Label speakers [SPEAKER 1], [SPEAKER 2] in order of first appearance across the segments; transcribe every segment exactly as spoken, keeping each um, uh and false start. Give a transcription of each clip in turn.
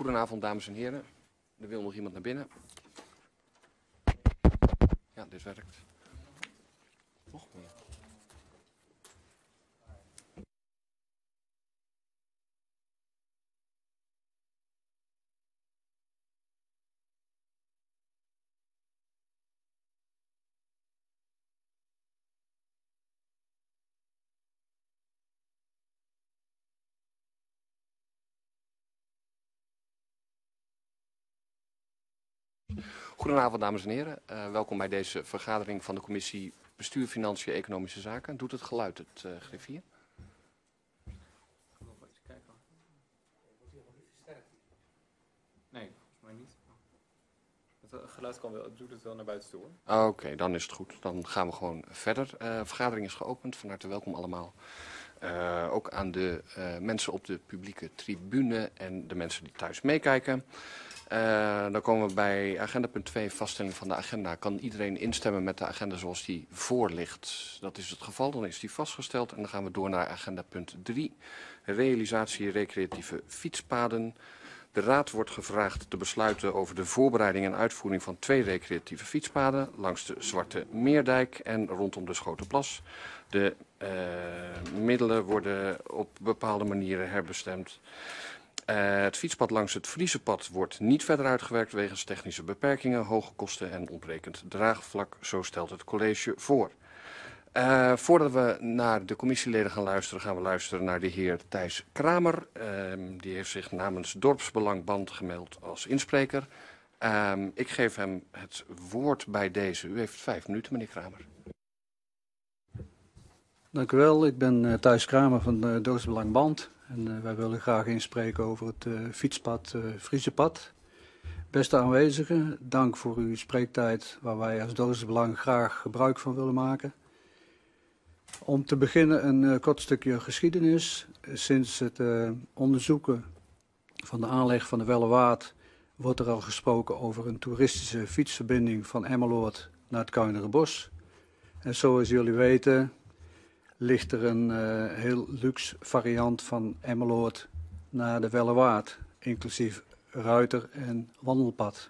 [SPEAKER 1] Goedenavond, dames en heren. Er wil nog iemand naar binnen. Ja, dit werkt. Nog meer. Goedenavond, dames en heren. Uh, welkom bij deze vergadering van de Commissie Bestuur, Financiën, Economische Zaken. Doet het geluid het uh, griffier?
[SPEAKER 2] Nee, volgens mij niet. Het geluid kan wel, het doet het wel naar buiten toe.
[SPEAKER 1] Oké, okay, dan is het goed. Dan gaan we gewoon verder. De uh, vergadering is geopend. Van harte welkom allemaal. Uh, ook aan de uh, mensen op de publieke tribune en de mensen die thuis meekijken. Uh, dan komen we bij agenda punt twee, vaststelling van de agenda. Kan iedereen instemmen met de agenda zoals die voor ligt? Dat is het geval, dan is die vastgesteld. En dan gaan we door naar agenda punt drie, realisatie recreatieve fietspaden. De Raad wordt gevraagd te besluiten over de voorbereiding en uitvoering van twee recreatieve fietspaden langs de Zwarte Meerdijk en rondom de Schotenplas. De uh, middelen worden op bepaalde manieren herbestemd. Uh, het fietspad langs het Friezenpad wordt niet verder uitgewerkt wegens technische beperkingen, hoge kosten en ontbrekend draagvlak, zo stelt het college voor. Uh, voordat we naar de commissieleden gaan luisteren, gaan we luisteren naar de heer Thijs Kramer. Uh, die heeft zich namens Dorpsbelangband gemeld als inspreker. Uh, ik geef hem het woord bij deze. U heeft vijf minuten, meneer Kramer.
[SPEAKER 3] Dank u wel. Ik ben uh, Thijs Kramer van de Dorpsbelangband. En uh, wij willen graag inspreken over het uh, fietspad uh, Friezenpad. Beste aanwezigen, dank voor uw spreektijd waar wij als Dorpsbelang graag gebruik van willen maken. Om te beginnen een uh, kort stukje geschiedenis. Sinds het uh, onderzoeken van de aanleg van de Wellewaard wordt er al gesproken over een toeristische fietsverbinding van Emmeloord naar het Kuinerenbos. En zoals jullie weten ligt er een uh, heel luxe variant van Emmeloord naar de Wellewaard, inclusief ruiter- en wandelpad.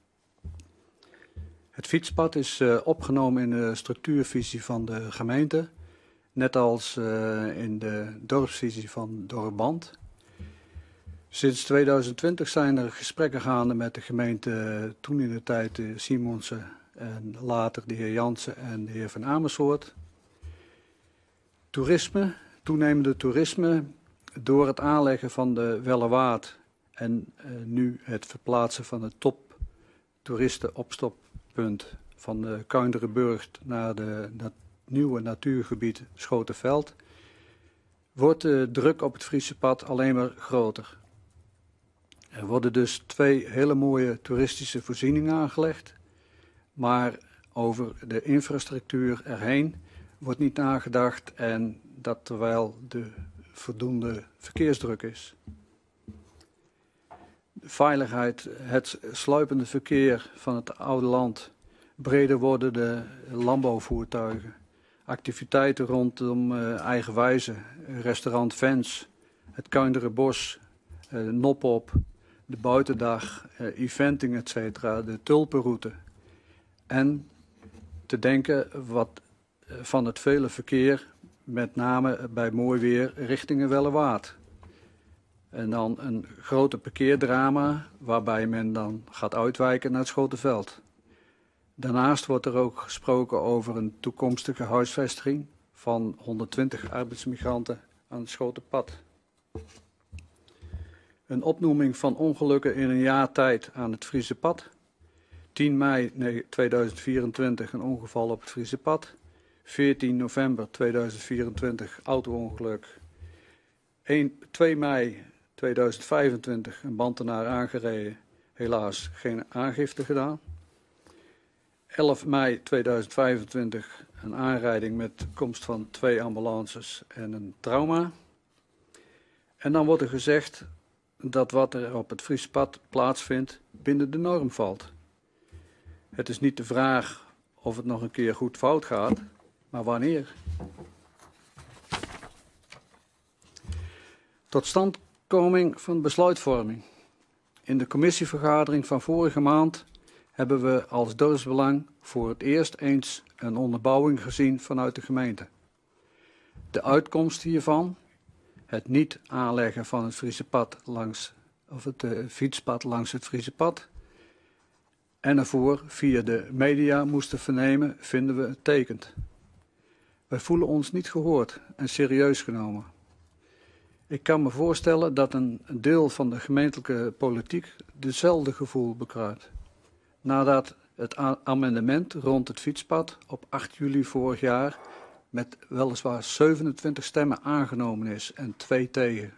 [SPEAKER 3] Het fietspad is uh, opgenomen in de structuurvisie van de gemeente, net als uh, in de dorpsvisie van Dorpsband. Sinds tweeduizend twintig zijn er gesprekken gaande met de gemeente, toen in de tijd de Simonsen en later de heer Jansen en de heer Van Amersfoort. Toerisme, toenemende toerisme, door het aanleggen van de Wellewaard en uh, nu het verplaatsen van het top toeristenopstoppunt van de Kuinderenburg naar de na nieuwe natuurgebied Schotenveld, wordt de druk op het Friezenpad alleen maar groter. Er worden dus twee hele mooie toeristische voorzieningen aangelegd, maar over de infrastructuur erheen wordt niet nagedacht en dat terwijl de voldoende verkeersdruk is. De veiligheid, het sluipende verkeer van het oude land, breder worden de landbouwvoertuigen, activiteiten rondom uh, Eigenwijze, restaurant Vens, het Kuinerenbos, uh, Nopop, de buitendag, uh, eventing et cetera, de tulpenroute. En te denken wat uh, van het vele verkeer, met name bij mooi weer, richting Wellewaard. En dan een grote parkeerdrama waarbij men dan gaat uitwijken naar het Schotenveld. Daarnaast wordt er ook gesproken over een toekomstige huisvesting van honderdtwintig arbeidsmigranten aan het Schotenpad. Een opnoeming van ongelukken in een jaar tijd aan het Friezenpad. tien mei tweeduizend vierentwintig een ongeval op het Friezenpad. veertien november tweeduizend vierentwintig auto-ongeluk. twee mei tweeduizend vijfentwintig een ambtenaar aangereden, helaas geen aangifte gedaan. elf mei tweeduizend vijfentwintig een aanrijding met komst van twee ambulances en een trauma. En dan wordt er gezegd dat wat er op het Friezenpad plaatsvindt binnen de norm valt. Het is niet de vraag of het nog een keer goed fout gaat, maar wanneer. Totstandkoming van besluitvorming. In de commissievergadering van vorige maand hebben we als dorpsbelang voor het eerst eens een onderbouwing gezien vanuit de gemeente. De uitkomst hiervan, het niet aanleggen van het Friese pad langs, of het uh, fietspad langs het Friese pad, en ervoor via de media moesten vernemen, vinden we uitstekend. Wij voelen ons niet gehoord en serieus genomen. Ik kan me voorstellen dat een deel van de gemeentelijke politiek dezelfde gevoel bekruipt. Nadat het amendement rond het fietspad op acht juli vorig jaar met weliswaar zevenentwintig stemmen aangenomen is en twee tegen.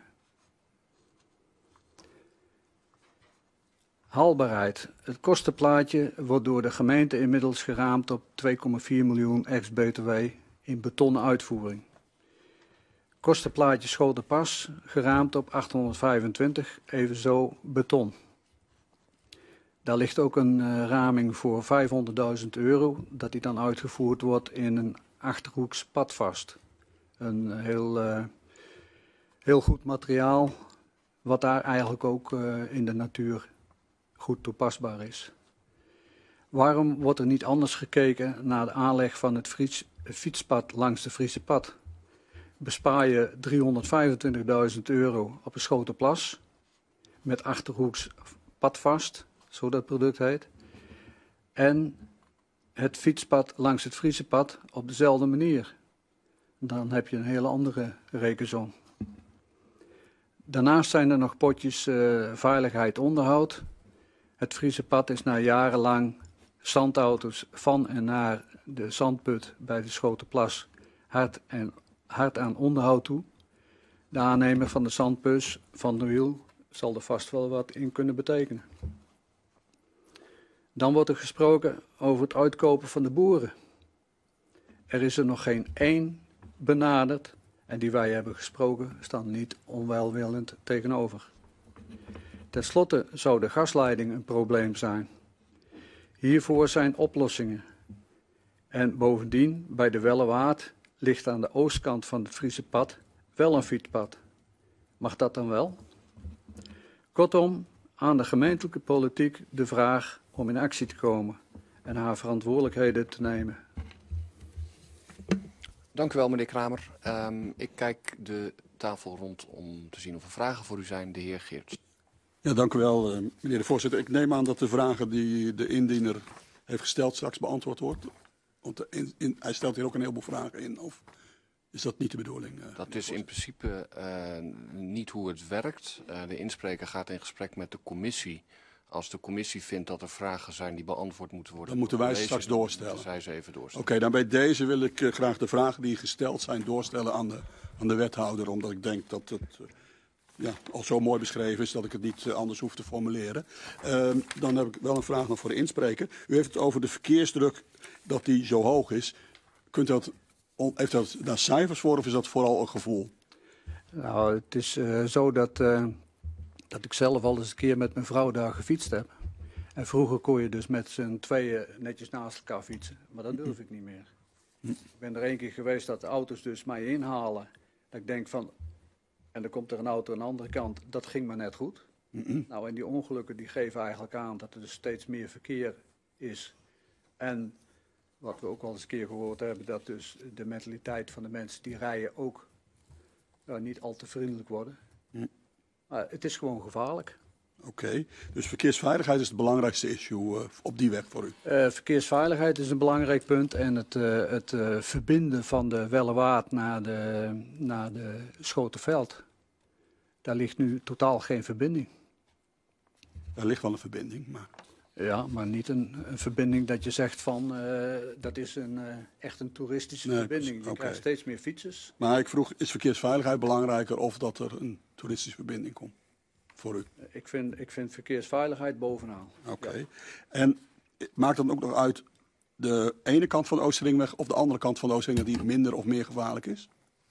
[SPEAKER 3] Haalbaarheid. Het kostenplaatje wordt door de gemeente inmiddels geraamd op twee komma vier miljoen ex-B T W in betonnen uitvoering. Kostenplaatje Schotenpas geraamd op achthonderdvijfentwintig, evenzo beton. Daar ligt ook een uh, raming voor vijfhonderdduizend euro, dat die dan uitgevoerd wordt in een achterhoeks pad vast. Een heel, uh, heel goed materiaal, wat daar eigenlijk ook uh, in de natuur goed toepasbaar is. Waarom wordt er niet anders gekeken naar de aanleg van het Fries, fietspad langs de Friese pad? Bespaar je driehonderdvijfentwintigduizend euro op een Schotenplas met achterhoeks padvast, zo dat product heet, en het fietspad langs het Friese pad op dezelfde manier. Dan heb je een hele andere rekensom. Daarnaast zijn er nog potjes uh, veiligheid onderhoud. Het Friese pad is na jarenlang zandauto's van en naar de zandput bij de Schotenplas hard, en, hard aan onderhoud toe. De aannemer van de zandbus van de wiel zal er vast wel wat in kunnen betekenen. Dan wordt er gesproken over het uitkopen van de boeren. Er is er nog geen één benaderd en die wij hebben gesproken staan niet onwelwillend tegenover. Ten slotte zou de gasleiding een probleem zijn. Hiervoor zijn oplossingen. En bovendien, bij de Wellewaard ligt aan de oostkant van het Friese pad wel een fietspad. Mag dat dan wel? Kortom, aan de gemeentelijke politiek de vraag om in actie te komen en haar verantwoordelijkheden te nemen.
[SPEAKER 1] Dank u wel, meneer Kramer. Um, ik kijk de tafel rond om te zien of er vragen voor u zijn. De heer Geerts.
[SPEAKER 4] Ja, dank u wel, meneer de voorzitter. Ik neem aan dat de vragen die de indiener heeft gesteld straks beantwoord wordt. Want de in, in, hij stelt hier ook een heleboel vragen in. Of is dat niet de bedoeling? Uh,
[SPEAKER 1] dat is in principe uh, niet hoe het werkt. Uh, de inspreker gaat in gesprek met de commissie. Als de commissie vindt dat er vragen zijn die beantwoord moeten worden,
[SPEAKER 4] dan moeten wij ze straks doorstellen.
[SPEAKER 1] Zij ze even doorstellen.
[SPEAKER 4] Oké, okay, dan bij deze wil ik uh, graag de vragen die gesteld zijn doorstellen aan de, aan de wethouder. Omdat ik denk dat het uh, ja, al zo mooi beschreven is dat ik het niet uh, anders hoef te formuleren. Uh, dan heb ik wel een vraag nog voor de inspreker. U heeft het over de verkeersdruk, dat die zo hoog is. Kunt dat, heeft dat daar cijfers voor of is dat vooral een gevoel?
[SPEAKER 3] Nou, het is uh, zo dat... Uh... dat ik zelf al eens een keer met mijn vrouw daar gefietst heb. En vroeger kon je dus met z'n tweeën netjes naast elkaar fietsen. Maar dat durf ik niet meer. Ik ben er één keer geweest dat de auto's dus mij inhalen. Dat ik denk van, en dan komt er een auto aan de andere kant, dat ging maar net goed. Mm-hmm. Nou, en die ongelukken die geven eigenlijk aan dat er dus steeds meer verkeer is. En wat we ook al eens een keer gehoord hebben, dat dus de mentaliteit van de mensen die rijden ook nou, niet al te vriendelijk worden. Mm. Maar het is gewoon gevaarlijk.
[SPEAKER 4] Oké, okay. Dus verkeersveiligheid is het belangrijkste issue uh, op die weg voor u?
[SPEAKER 3] Uh, verkeersveiligheid is een belangrijk punt en het, uh, het uh, verbinden van de Wellewaard naar de, naar de Schotenveld. Daar ligt nu totaal geen verbinding.
[SPEAKER 4] Er ligt wel een verbinding, maar...
[SPEAKER 3] Ja, maar niet een, een verbinding dat je zegt van, uh, dat is een, uh, echt een toeristische nee, verbinding. Je okay. krijgt steeds meer fietsers.
[SPEAKER 4] Maar ik vroeg, is verkeersveiligheid belangrijker of dat er een toeristische verbinding komt voor u?
[SPEAKER 3] Ik vind, ik vind verkeersveiligheid bovenaan.
[SPEAKER 4] Oké. Okay. Ja. En maakt dan ook nog uit de ene kant van de Oosterringweg of de andere kant van de Oosterringweg die minder of meer gevaarlijk is?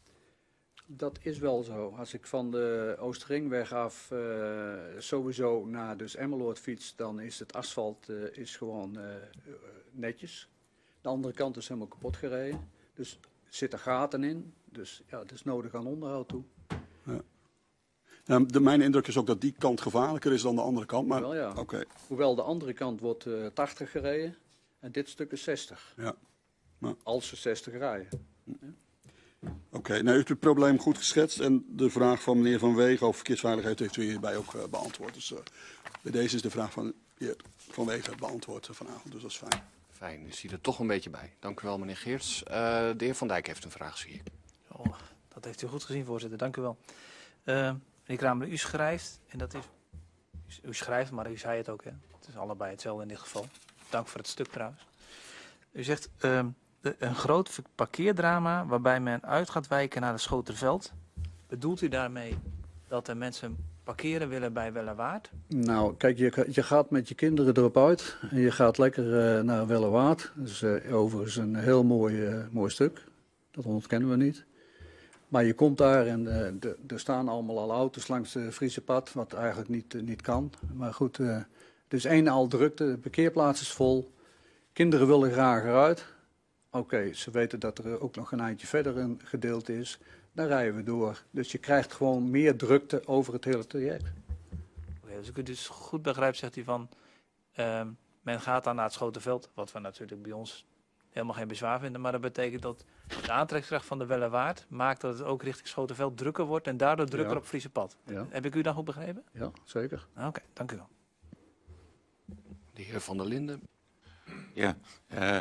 [SPEAKER 3] Dat is wel zo. Als ik van de Oosterringweg af uh, sowieso naar dus Emmeloord fiets, dan is het asfalt uh, is gewoon uh, netjes. De andere kant is helemaal kapot gereden. Dus er zitten gaten in. Dus ja, het is nodig aan onderhoud toe.
[SPEAKER 4] Ja. Um, de, mijn indruk is ook dat die kant gevaarlijker is dan de andere kant. Maar
[SPEAKER 3] Wel, ja.
[SPEAKER 4] oké.
[SPEAKER 3] Hoewel de andere kant wordt uh, tachtig gereden en dit stuk is zestig.
[SPEAKER 4] Ja. Maar,
[SPEAKER 3] Als ze zestig rijden.
[SPEAKER 4] Oké, okay. Nou, u heeft het probleem goed geschetst. En de vraag van meneer Van Wegen over verkeersveiligheid heeft u hierbij ook uh, beantwoord. Dus uh, bij deze is de vraag van heer Van Wegen beantwoord uh, vanavond. Dus dat is fijn.
[SPEAKER 1] Fijn, u ziet er toch een beetje bij. Dank u wel, meneer Geerts. Uh, de heer Van Dijk heeft een vraag, zie ik.
[SPEAKER 2] Oh, dat heeft u goed gezien, voorzitter. Dank u wel. Uh, meneer Kramer, u schrijft, en dat is... U schrijft, maar u zei het ook, hè. Het is allebei hetzelfde in dit geval. Dank voor het stuk trouwens. U zegt, uh, de, een groot parkeerdrama waarbij men uit gaat wijken naar het Schoterveld. Bedoelt u daarmee dat er mensen parkeren willen bij Wellewaard?
[SPEAKER 3] Nou, kijk, je, je gaat met je kinderen erop uit en je gaat lekker uh, naar Wellewaard. Dat is uh, overigens een heel mooi, uh, mooi stuk. Dat ontkennen we niet. Maar je komt daar en uh, de, er staan allemaal al auto's langs het Friese pad, wat eigenlijk niet, uh, niet kan. Maar goed, uh, het is één al drukte, de parkeerplaats is vol. Kinderen willen graag eruit. Oké, okay, ze weten dat er ook nog een eindje verder een gedeelte is. Dan rijden we door. Dus je krijgt gewoon meer drukte over het hele traject.
[SPEAKER 2] Oké, okay, dus ik het dus goed begrijp, zegt u van... Uh, men gaat dan naar het Schoterveld, wat we natuurlijk bij ons helemaal geen bezwaar vinden. Maar dat betekent dat de aantrekkingskracht van de Wellewaard maakt dat het ook richting Schoterveld drukker wordt en daardoor drukker
[SPEAKER 3] ja.
[SPEAKER 2] op Friese pad.
[SPEAKER 3] Ja.
[SPEAKER 2] Heb ik u dan goed begrepen?
[SPEAKER 3] Ja, zeker.
[SPEAKER 2] Oké, okay, dank u wel.
[SPEAKER 1] De heer Van der Linden.
[SPEAKER 5] Ja, uh,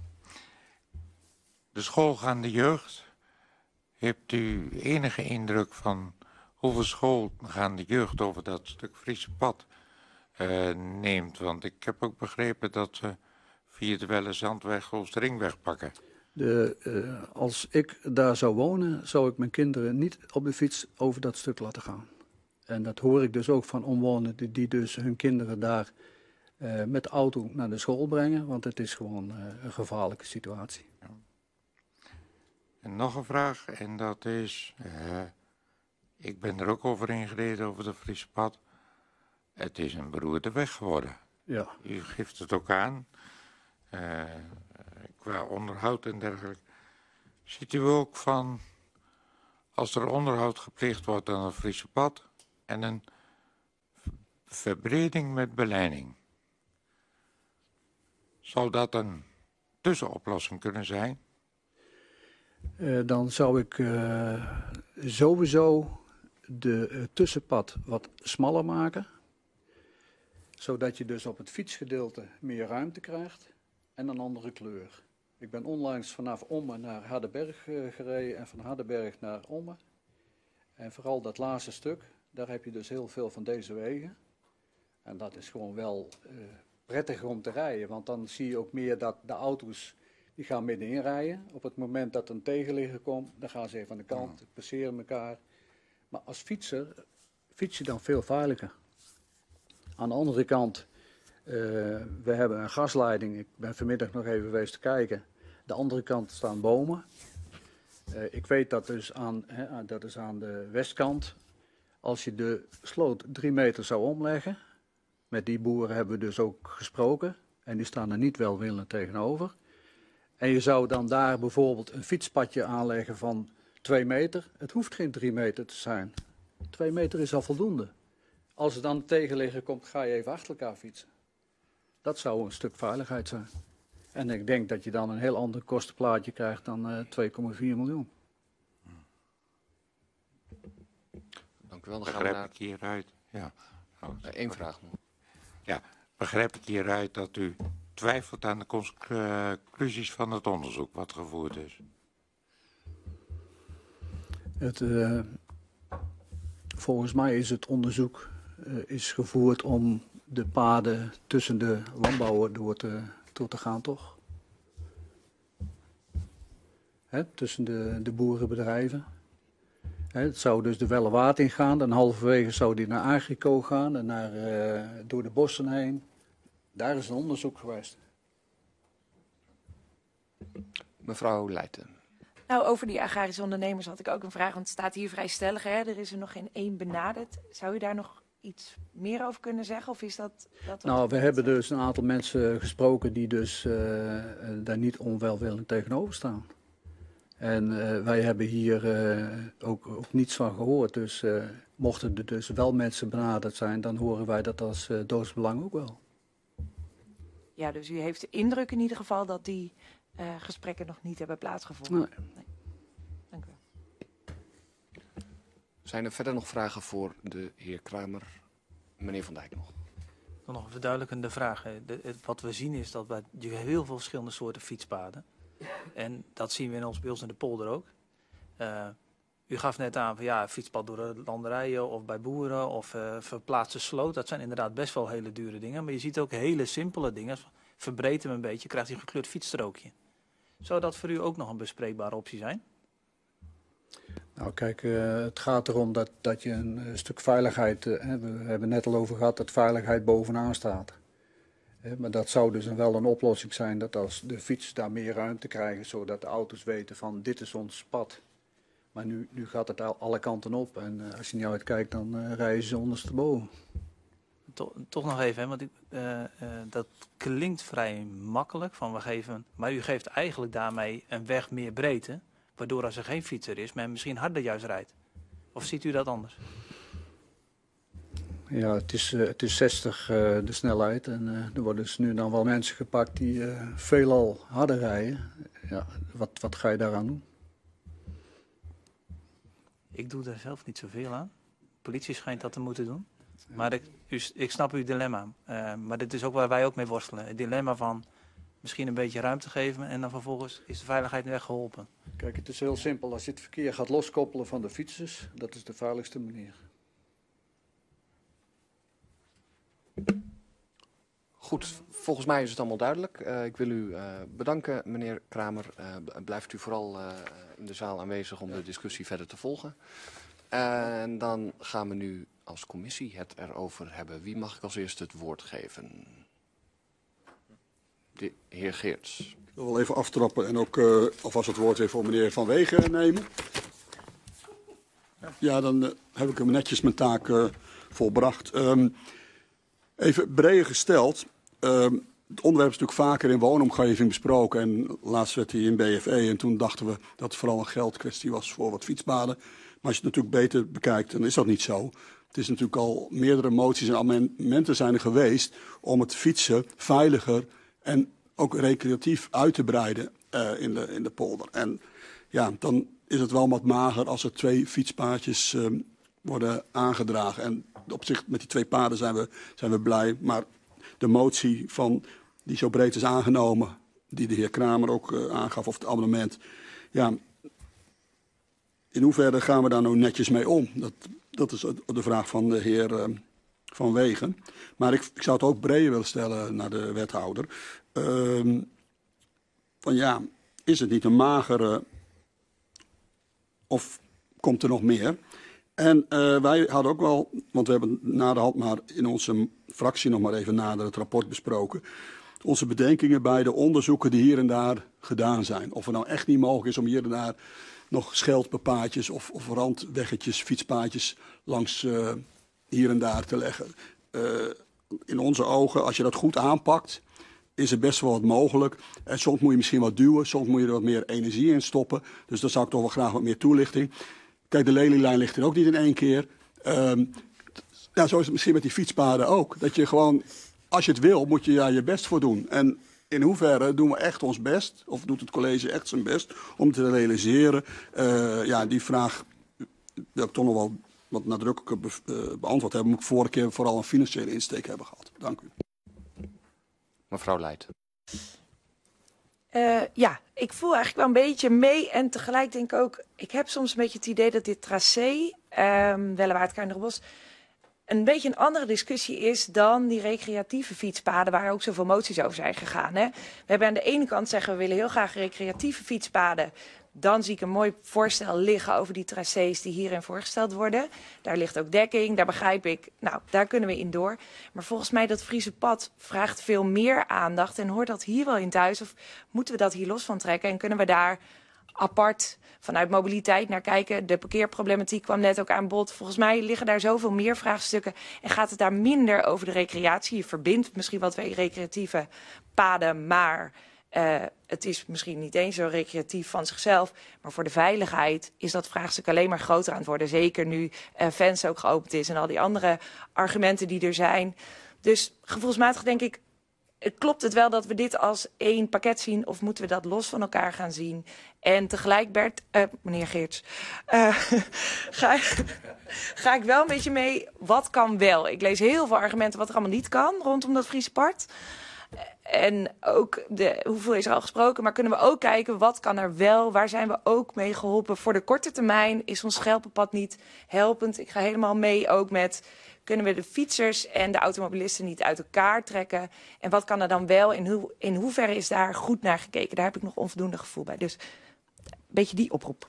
[SPEAKER 5] de schoolgaande jeugd. Hebt u enige indruk van hoeveel schoolgaande jeugd over dat stuk Friese pad uh, neemt? Want ik heb ook begrepen dat ze via de Welle Zandweg of de Ringweg pakken.
[SPEAKER 3] De, uh, als ik daar zou wonen, zou ik mijn kinderen niet op de fiets over dat stuk laten gaan. En dat hoor ik dus ook van omwonenden die dus hun kinderen daar uh, met de auto naar de school brengen. Want het is gewoon uh, een gevaarlijke situatie.
[SPEAKER 5] Ja. En nog een vraag, en dat is, uh, ik ben er ook over ingereden over de Friese pad. Het is een beroerde weg geworden.
[SPEAKER 3] Ja.
[SPEAKER 5] U geeft het ook aan. Uh, qua onderhoud en dergelijke. Ziet u ook van, als er onderhoud gepleegd wordt aan het Friese pad en een verbreding met beleiding. Zou dat een tussenoplossing kunnen zijn?
[SPEAKER 3] Uh, dan zou ik uh, sowieso de uh, tussenpad wat smaller maken. Zodat je dus op het fietsgedeelte meer ruimte krijgt en een andere kleur. Ik ben onlangs vanaf Ommen naar Hardenberg uh, gereden en van Hardenberg naar Ommen. En vooral dat laatste stuk, daar heb je dus heel veel van deze wegen. En dat is gewoon wel uh, prettig om te rijden, want dan zie je ook meer dat de auto's die gaan middenin rijden. Op het moment dat er een tegenligger komt, dan gaan ze even aan de kant, ja. passeren elkaar. Maar als fietser fiets je dan veel veiliger. Aan de andere kant, uh, we hebben een gasleiding. Ik ben vanmiddag nog even geweest te kijken. De andere kant staan bomen. Uh, ik weet dat dus aan, hè, dat is aan de westkant. Als je de sloot drie meter zou omleggen, met die boeren hebben we dus ook gesproken. En die staan er niet welwillend tegenover. En je zou dan daar bijvoorbeeld een fietspadje aanleggen van twee meter. Het hoeft geen drie meter te zijn. Twee meter is al voldoende. Als er dan een tegenligger komt, ga je even achter elkaar fietsen. Dat zou een stuk veiligheid zijn. En ik denk dat je dan een heel ander kostenplaatje krijgt dan uh, twee komma vier miljoen.
[SPEAKER 1] Dank u wel. Dan gaan we
[SPEAKER 5] Begrijp
[SPEAKER 1] naar...
[SPEAKER 5] ik hieruit? Ja. Oh,
[SPEAKER 1] Eén uh, vraag nog.
[SPEAKER 5] Ja, begrijp ik hieruit dat u twijfelt aan de conclusies van het onderzoek wat gevoerd is?
[SPEAKER 3] Het, uh, volgens mij is het onderzoek uh, is gevoerd om de paden tussen de landbouwen door te, door te gaan, toch? Hè, tussen de, de boerenbedrijven. Hè, het zou dus de Wellewaard ingaan, dan halverwege zou die naar Agrico gaan en naar, uh, door de bossen heen. Daar is een onderzoek geweest.
[SPEAKER 1] Mevrouw Leijten.
[SPEAKER 6] Nou, over die agrarische ondernemers had ik ook een vraag, want het staat hier vrij stellig, hè? Er is er nog geen één benaderd. Zou u daar nog iets meer over kunnen zeggen? Of is dat, dat
[SPEAKER 3] nou, we hebben dus een aantal mensen gesproken die dus uh, daar niet onwelwillend tegenover staan. En uh, wij hebben hier uh, ook, ook niets van gehoord. Dus uh, mochten er dus wel mensen benaderd zijn, dan horen wij dat als uh, doodsbelang ook wel.
[SPEAKER 6] Ja, dus u heeft de indruk in ieder geval dat die uh, gesprekken nog niet hebben plaatsgevonden.
[SPEAKER 3] Nee.
[SPEAKER 6] Nee. Dank u wel.
[SPEAKER 1] Zijn er verder nog vragen voor de heer Kramer? Meneer Van Dijk nog.
[SPEAKER 2] Dan nog een verduidelijkende vraag. De, het, wat we zien is dat bij je heel veel verschillende soorten fietspaden. En dat zien we in ons, bij ons in de polder ook. Uh, u gaf net aan van ja, fietspad door de landerijen of bij boeren of uh, verplaatste sloot. Dat zijn inderdaad best wel hele dure dingen. Maar je ziet ook hele simpele dingen. Verbreed hem een beetje, krijgt hij een gekleurd fietsstrookje. Zou dat voor u ook nog een bespreekbare optie zijn?
[SPEAKER 3] Nou kijk, uh, het gaat erom dat, dat je een uh, stuk veiligheid, uh, we hebben net al over gehad dat veiligheid bovenaan staat. Uh, maar dat zou dus wel een oplossing zijn dat als de fiets daar meer ruimte krijgen, zodat de auto's weten van dit is ons pad. Maar nu, nu gaat het al alle kanten op en uh, als je niet uitkijkt dan uh, rijden ze ondersteboven.
[SPEAKER 2] To, toch nog even, hè, want ik, uh, uh, dat klinkt vrij makkelijk, van we geven, maar u geeft eigenlijk daarmee een weg meer breedte. Waardoor als er geen fietser is, men misschien harder juist rijdt. Of ziet u dat anders?
[SPEAKER 3] Ja, het is, uh, het is zestig uh, de snelheid. En uh, er worden dus nu dan wel mensen gepakt die uh, veelal harder rijden. Ja, wat, wat ga je daaraan doen?
[SPEAKER 2] Ik doe daar zelf niet zoveel aan. De politie schijnt dat te moeten doen. Maar ik, u, ik snap uw dilemma. Uh, maar dit is ook waar wij ook mee worstelen. Het dilemma van misschien een beetje ruimte geven en dan vervolgens is de veiligheid weggeholpen.
[SPEAKER 3] Kijk, het is heel simpel. Als je het verkeer gaat loskoppelen van de fietsers, dat is de veiligste manier.
[SPEAKER 1] Goed, volgens mij is het allemaal duidelijk. Uh, ik wil u uh, bedanken, meneer Kramer. Uh, blijft u vooral uh, in de zaal aanwezig om de discussie verder te volgen. Uh, en dan gaan we nu als commissie het erover hebben. Wie mag ik als eerste het woord geven? De heer Geerts.
[SPEAKER 4] Ik wil wel even aftrappen en ook uh, alvast het woord weer voor meneer Van Wegen nemen. Ja, dan uh, heb ik hem netjes mijn taak uh, volbracht. Um, even breder gesteld. Um, het onderwerp is natuurlijk vaker in woonomgeving besproken. En laatst werd hij in B F E en toen dachten we dat het vooral een geldkwestie was voor wat fietspaden. Maar als je het natuurlijk beter bekijkt, dan is dat niet zo. Het is natuurlijk al meerdere moties en amendementen zijn er geweest om het fietsen veiliger en ook recreatief uit te breiden uh, in, de, in de polder. En ja, dan is het wel wat mager als er twee fietspaadjes uh, worden aangedragen. En op zich met die twee paden zijn we, zijn we blij. Maar de motie van, die zo breed is aangenomen, die de heer Kramer ook uh, aangaf, of het amendement. Ja, in hoeverre gaan we daar nou netjes mee om? Dat, dat is de vraag van de heer uh, Van Wegen. Maar ik, ik zou het ook breder willen stellen naar de wethouder. Uh, van ja, is het niet een magere of komt er nog meer? En uh, wij hadden ook wel, want we hebben na de hand maar in onze fractie nog maar even nader het rapport besproken. Onze bedenkingen bij de onderzoeken die hier en daar gedaan zijn. Of het nou echt niet mogelijk is om hier en daar nog scheldpaadjes of, of randweggetjes, fietspaadjes langs uh, hier en daar te leggen. Uh, in onze ogen, als je dat goed aanpakt, is er best wel wat mogelijk. En soms moet je misschien wat duwen, soms moet je er wat meer energie in stoppen. Dus daar zou ik toch wel graag wat meer toelichting. Kijk, de lelielijn ligt er ook niet in één keer. Um, ja, zo is het misschien met die fietspaden ook. Dat je gewoon, als je het wil, moet je daar je best voor doen. En in hoeverre doen we echt ons best, of doet het college echt zijn best, om te realiseren. Uh, ja, die vraag wil ik toch nog wel wat nadrukkelijker be uh, beantwoord hebben. Moet ik vorige keer vooral een financiële insteek hebben gehad. Dank u.
[SPEAKER 1] Mevrouw Leijt.
[SPEAKER 6] Uh, ja, ik voel eigenlijk wel een beetje mee en tegelijk denk ik ook, ik heb soms een beetje het idee dat dit tracé, um, Wellewaard, Kuinderbos, een beetje een andere discussie is dan die recreatieve fietspaden waar ook zoveel moties over zijn gegaan. Hè? We hebben aan de ene kant zeggen we willen heel graag recreatieve fietspaden. Dan zie ik een mooi voorstel liggen over die tracés die hierin voorgesteld worden. Daar ligt ook dekking, daar begrijp ik, nou, daar kunnen we in door. Maar volgens mij dat Friese pad vraagt veel meer aandacht. En hoort dat hier wel in thuis of moeten we dat hier los van trekken? En kunnen we daar apart vanuit mobiliteit naar kijken? De parkeerproblematiek kwam net ook aan bod. Volgens mij liggen daar zoveel meer vraagstukken. En gaat het daar minder over de recreatie? Je verbindt misschien wat twee recreatieve paden, maar Uh, het is misschien niet eens zo recreatief van zichzelf, maar voor de veiligheid is dat vraagstuk alleen maar groter aan het worden. Zeker nu uh, Fans ook geopend is en al die andere argumenten die er zijn. Dus gevoelsmatig denk ik, klopt het wel dat we dit als één pakket zien of moeten we dat los van elkaar gaan zien? En tegelijk, Bert, uh, meneer Geerts, uh, ga, ga ik wel een beetje mee, wat kan wel? Ik lees heel veel argumenten wat er allemaal niet kan rondom dat Friese Pad. En ook, de, hoeveel is er al gesproken, maar kunnen we ook kijken, wat kan er wel? Waar zijn we ook mee geholpen? Voor de korte termijn is ons Schelpenpad niet helpend. Ik ga helemaal mee ook met, kunnen we de fietsers en de automobilisten niet uit elkaar trekken? En wat kan er dan wel? In, ho in hoeverre is daar goed naar gekeken? Daar heb ik nog onvoldoende gevoel bij. Dus een beetje die oproep.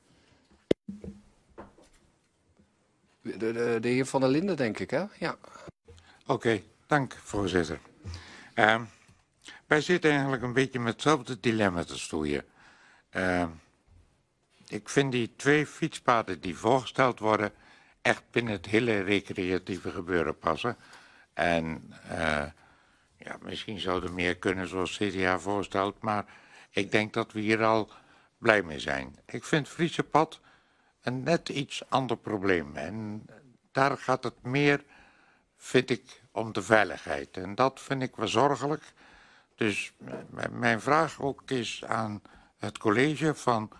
[SPEAKER 1] De, de, de heer Van der Linden, denk ik, hè? Ja.
[SPEAKER 5] Oké, okay, dank, voorzitter. Uh, wij zitten eigenlijk een beetje met hetzelfde dilemma te stoeien. Uh, ik vind die twee fietspaden die voorgesteld worden echt binnen het hele recreatieve gebeuren passen. En uh, ja, misschien zou er meer kunnen zoals C D A voorstelt, maar ik denk dat we hier al blij mee zijn. Ik vind Friese Pad een net iets ander probleem. En daar gaat het meer, vind ik, om de veiligheid. En dat vind ik wel zorgelijk. Dus mijn vraag ook is aan het college van,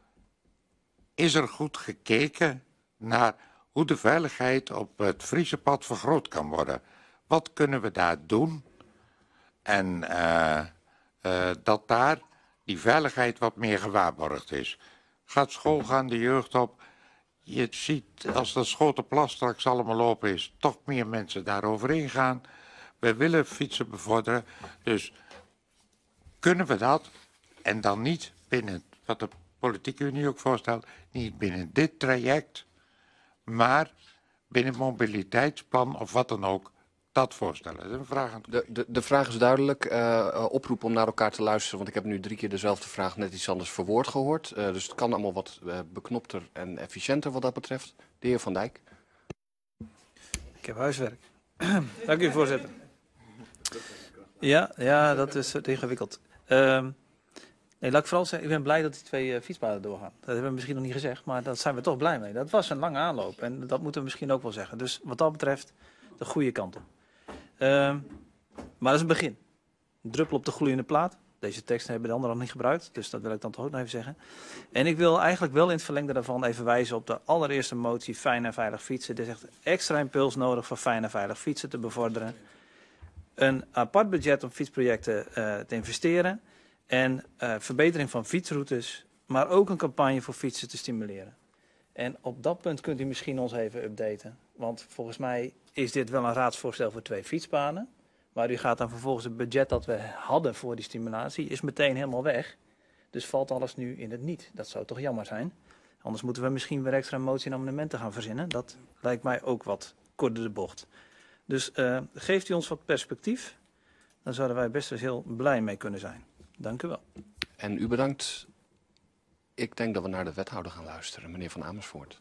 [SPEAKER 5] is er goed gekeken naar hoe de veiligheid op het Friese Pad vergroot kan worden? Wat kunnen we daar doen? En uh, uh, dat daar die veiligheid wat meer gewaarborgd is. Gaat school gaan de jeugd op? Je ziet, als dat Schotenplas straks allemaal open is, toch meer mensen daaroverheen gaan. We willen fietsen bevorderen. Dus kunnen we dat? En dan niet binnen, wat de politieke unie ook voorstelt, niet binnen dit traject, maar binnen het mobiliteitsplan of wat dan ook, dat voorstellen. Dat is een vraag aan het...
[SPEAKER 1] de, de, de vraag is duidelijk. Uh, oproep om naar elkaar te luisteren, want ik heb nu drie keer dezelfde vraag net iets anders verwoord gehoord. Uh, dus het kan allemaal wat uh, beknopter en efficiënter wat dat betreft. De heer Van Dijk.
[SPEAKER 2] Ik heb huiswerk. Dank u, voorzitter. Ja, ja, dat is uh, ingewikkeld. Uh, nee, laat ik vooral zeggen, ik ben blij dat die twee uh, fietspaden doorgaan. Dat hebben we misschien nog niet gezegd, maar daar zijn we toch blij mee. Dat was een lange aanloop en dat moeten we misschien ook wel zeggen. Dus wat dat betreft, de goede kant op. Uh, maar dat is een begin. Een druppel op de gloeiende plaat. Deze teksten hebben de anderen nog niet gebruikt, dus dat wil ik dan toch ook nog even zeggen. En ik wil eigenlijk wel in het verlengde daarvan even wijzen op de allereerste motie fijn en veilig fietsen. Er is echt extra impuls nodig voor fijn en veilig fietsen te bevorderen. Een apart budget om fietsprojecten uh, te investeren. En uh, verbetering van fietsroutes, maar ook een campagne voor fietsen te stimuleren. En op dat punt kunt u misschien ons even updaten. Want volgens mij is dit wel een raadsvoorstel voor twee fietspaden. Maar u gaat dan vervolgens het budget dat we hadden voor die stimulatie is meteen helemaal weg. Dus valt alles nu in het niet. Dat zou toch jammer zijn. Anders moeten we misschien weer extra motie en amendementen gaan verzinnen. Dat lijkt mij ook wat korter de bocht. Dus uh, geeft u ons wat perspectief. Dan zouden wij best eens heel blij mee kunnen zijn. Dank u wel.
[SPEAKER 1] En u bedankt. Ik denk dat we naar de wethouder gaan luisteren, meneer Van Amersfoort.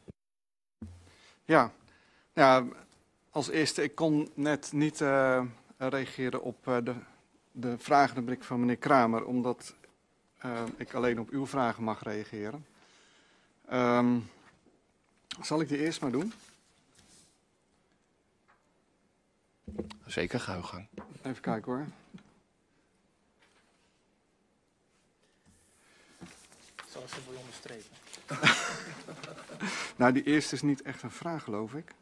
[SPEAKER 7] Ja, ja als eerste, ik kon net niet uh, reageren op uh, de, de vragen en blik van meneer Kramer, omdat uh, ik alleen op uw vragen mag reageren. Um, zal ik die eerst maar doen?
[SPEAKER 1] Zeker, ga uw gang.
[SPEAKER 7] Even kijken hoor.
[SPEAKER 2] Zal ik ze voor je onderstrepen?
[SPEAKER 7] Nou, die eerste is niet echt een vraag, geloof ik.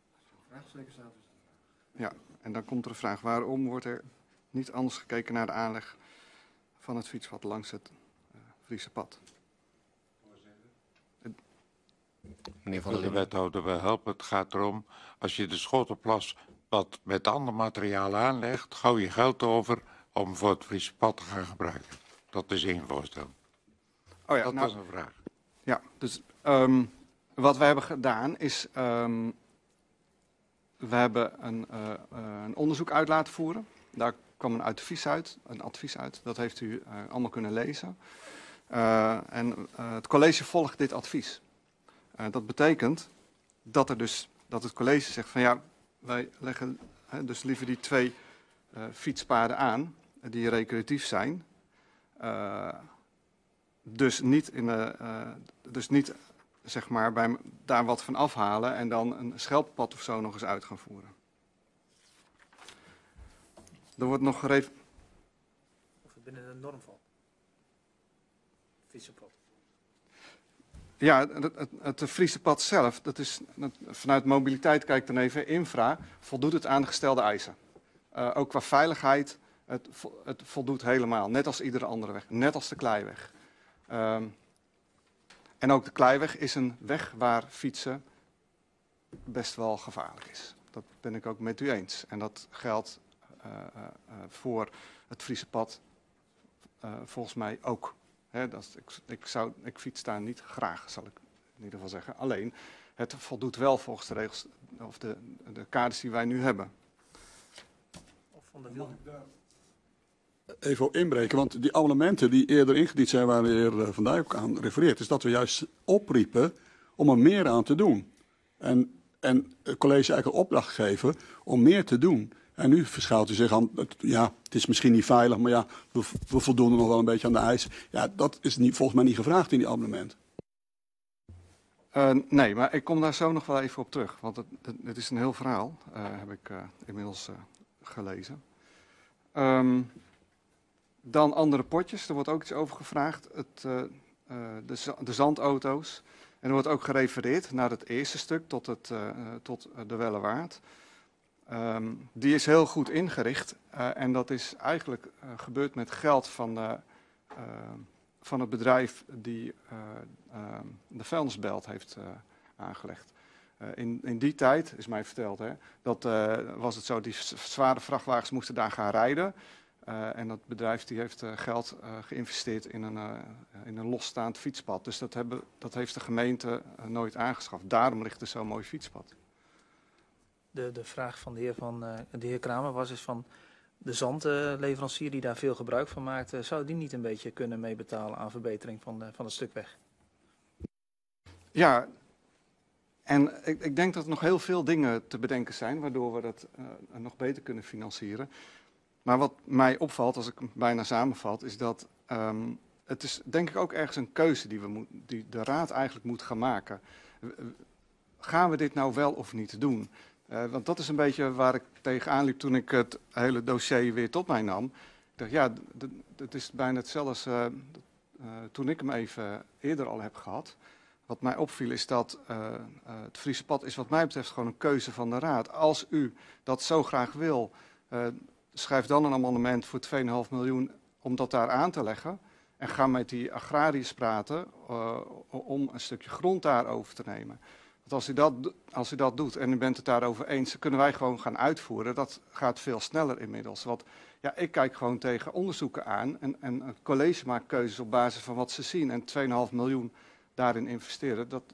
[SPEAKER 7] Ja, en dan komt er een vraag. Waarom wordt er niet anders gekeken naar de aanleg van het fietspad langs het uh, Friese Pad?
[SPEAKER 1] Meneer Van
[SPEAKER 5] Wil
[SPEAKER 1] der
[SPEAKER 5] de
[SPEAKER 1] Linden.
[SPEAKER 5] wethouder wel helpen? Het gaat erom, als je de Schotenplas wat met ander materiaal aanlegt, hou je geld over om voor het Friese Pad te gaan gebruiken. Dat is één voorstel.
[SPEAKER 7] Oh ja,
[SPEAKER 5] dat
[SPEAKER 7] nou,
[SPEAKER 5] was een vraag.
[SPEAKER 7] Ja, dus um, wat we hebben gedaan is, um, we hebben een, uh, uh, een onderzoek uit laten voeren. Daar kwam een advies uit, een advies uit. Dat heeft u uh, allemaal kunnen lezen. Uh, en uh, het college volgt dit advies. Uh, dat betekent dat, er dus, dat het college zegt van ja, wij leggen uh, dus liever die twee uh, fietspaden aan, uh, die recreatief zijn. Uh, dus niet, in, uh, uh, dus niet zeg maar, bij, daar wat van afhalen en dan een schelppad of zo nog eens uit gaan voeren. Er wordt nog gerev...
[SPEAKER 2] Of het binnen de norm valt. Fietsenpad.
[SPEAKER 7] Ja, het, het, het Friese pad zelf, dat is, dat, vanuit mobiliteit kijk ik dan even, infra, voldoet het aan de gestelde eisen. Uh, ook qua veiligheid, het, het voldoet helemaal, net als iedere andere weg, net als de Kleiweg. Um, en ook de Kleiweg is een weg waar fietsen best wel gevaarlijk is. Dat ben ik ook met u eens. En dat geldt uh, uh, voor het Friese pad uh, volgens mij ook. He, dat is, ik, ik, zou, ik fiets daar niet graag, zal ik in ieder geval zeggen. Alleen, het voldoet wel volgens de regels, of de, de kaders die wij nu hebben.
[SPEAKER 2] Of van de wilde.
[SPEAKER 4] Even op inbreken, want die amendementen die eerder ingediend zijn, waar de heer Van Dijk ook aan refereert, is dat we juist opriepen om er meer aan te doen. En, en het college eigenlijk een opdracht geven om meer te doen. En nu verschuilt u zich aan, het, ja, het is misschien niet veilig, maar ja, we, we voldoen er nog wel een beetje aan de eis. Ja, dat is niet, volgens mij niet gevraagd in die amendement.
[SPEAKER 7] Uh, nee, maar ik kom daar zo nog wel even op terug, want het, het, het is een heel verhaal, uh, heb ik uh, inmiddels uh, gelezen. Um, dan andere potjes, er wordt ook iets over gevraagd, het, uh, uh, de, de zandauto's. En er wordt ook gerefereerd naar het eerste stuk tot, het, uh, tot de Wellewaard. Um, die is heel goed ingericht uh, en dat is eigenlijk uh, gebeurd met geld van, de, uh, van het bedrijf die uh, uh, de vuilnisbelt heeft uh, aangelegd. Uh, in, in die tijd, is mij verteld, hè, dat, uh, was het zo, die zware vrachtwagens moesten daar gaan rijden. Uh, en dat bedrijf die heeft uh, geld uh, geïnvesteerd in een, uh, in een losstaand fietspad. Dus dat, hebben, dat heeft de gemeente uh, nooit aangeschaft. Daarom ligt er zo'n mooi fietspad.
[SPEAKER 2] De, de vraag van de heer, van, uh, de heer Kramer was dus van de zandleverancier uh, die daar veel gebruik van maakt. Uh, zou die niet een beetje kunnen meebetalen aan verbetering van, uh, van het stuk weg?
[SPEAKER 7] Ja, en ik, ik denk dat er nog heel veel dingen te bedenken zijn waardoor we dat uh, nog beter kunnen financieren. Maar wat mij opvalt, als ik hem bijna samenvat, is dat um, het is denk ik ook ergens een keuze die, we moet, die de raad eigenlijk moet gaan maken. Gaan we dit nou wel of niet doen? Uh, want dat is een beetje waar ik tegenaan liep toen ik het hele dossier weer tot mij nam. Ik dacht, ja, het is bijna hetzelfde als uh, uh, toen ik hem even eerder al heb gehad. Wat mij opviel is dat uh, uh, het Friese pad is wat mij betreft gewoon een keuze van de raad. Als u dat zo graag wil, uh, schrijf dan een amendement voor twee komma vijf miljoen om dat daar aan te leggen. En ga met die agrariërs praten uh, om een stukje grond daarover te nemen. Want als u, dat, als u dat doet en u bent het daarover eens, dan kunnen wij gewoon gaan uitvoeren. Dat gaat veel sneller inmiddels. Want ja, ik kijk gewoon tegen onderzoeken aan en, en het college maakt keuzes op basis van wat ze zien. En twee komma vijf miljoen daarin investeren. Dat,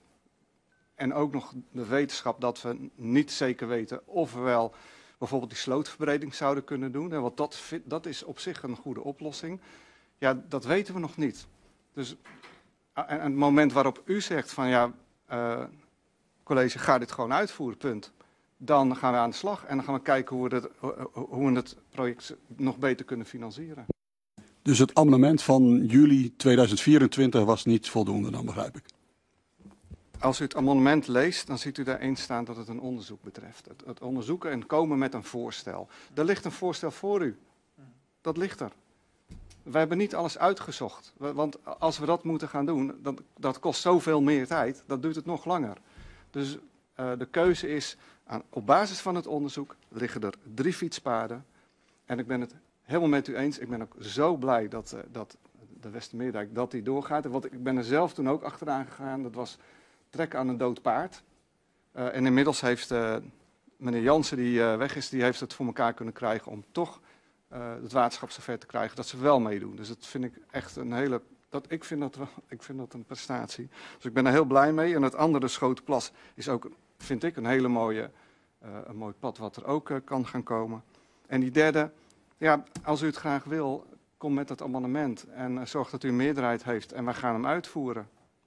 [SPEAKER 7] en ook nog de wetenschap dat we niet zeker weten of we wel bijvoorbeeld die slootverbreding zouden kunnen doen. En want dat, dat is op zich een goede oplossing. Ja, dat weten we nog niet. Dus en het moment waarop u zegt van ja, uh, college, ga dit gewoon uitvoeren, punt. Dan gaan we aan de slag en dan gaan we kijken hoe we, het, hoe we het project nog beter kunnen financieren.
[SPEAKER 4] Dus het amendement van juli tweeduizend vierentwintig was niet voldoende, dan begrijp ik.
[SPEAKER 7] Als u het amendement leest, dan ziet u daarin staan dat het een onderzoek betreft. Het, het onderzoeken en komen met een voorstel. Er ligt een voorstel voor u. Dat ligt er. We hebben niet alles uitgezocht. Want als we dat moeten gaan doen, dan, dat kost zoveel meer tijd. Dat duurt het nog langer. Dus uh, de keuze is, aan, op basis van het onderzoek liggen er drie fietspaden. En ik ben het helemaal met u eens. Ik ben ook zo blij dat, uh, dat de Westermeerdijk dat die doorgaat. Want ik ben er zelf toen ook achteraan gegaan. Dat was trekken aan een dood paard. Uh, en inmiddels heeft uh, meneer Jansen, die uh, weg is, die heeft het voor elkaar kunnen krijgen om toch uh, het waterschap zover te krijgen dat ze wel meedoen. Dus dat vind ik echt een hele, dat, ik, vind dat wel, ik vind dat een prestatie. Dus ik ben er heel blij mee. En het andere Schotenplas is ook, vind ik, een hele mooie, uh, een mooi pad wat er ook uh, kan gaan komen. En die derde, ja, als u het graag wil, kom met dat amendement en uh, zorg dat u een meerderheid heeft en wij gaan hem uitvoeren.